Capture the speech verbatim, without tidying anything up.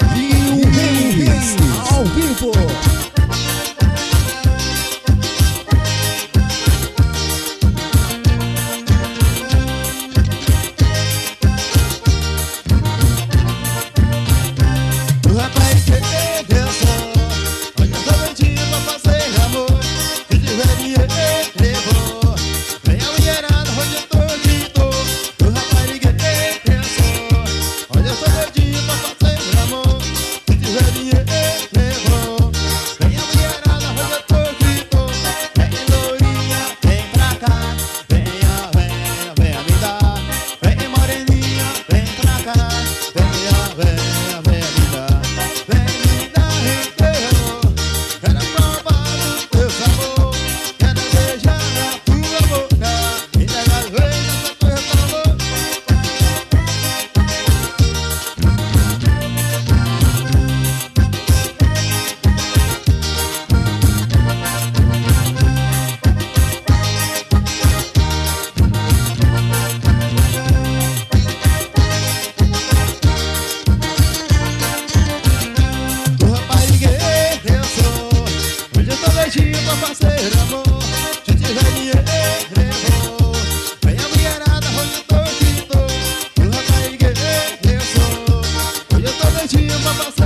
Rio Reis, ao vivo. O rapaz que dançou, olha só doidinho pra fazer amor. Se tiver dinheiro, levou. Vem a mulherada, onde eu tô, onde tô. O rapaz que dançou, olha só doidinho pra fazer amor. Se tiver dinheiro, levou. Vem a mulherada, onde eu tô, onde tô. Vem lourinha, vem pra cá. Venha, venha, venha me dar. Vem moreninha, vem pra cá. Venha, venha, venha me dar. Vem me dar inteiro. Quero provar o teu sabor. Quero beijar a tua boca. Me nega as vezes essa tua favor. O rapaz que eu sou, hoje eu tô doidinho pra fazer amor. Se tiver dinheiro, levou. Vem a mulherada, hoje eu tô, onde tô. O rapaz que eu sou, hoje eu tô doidinho pra fazer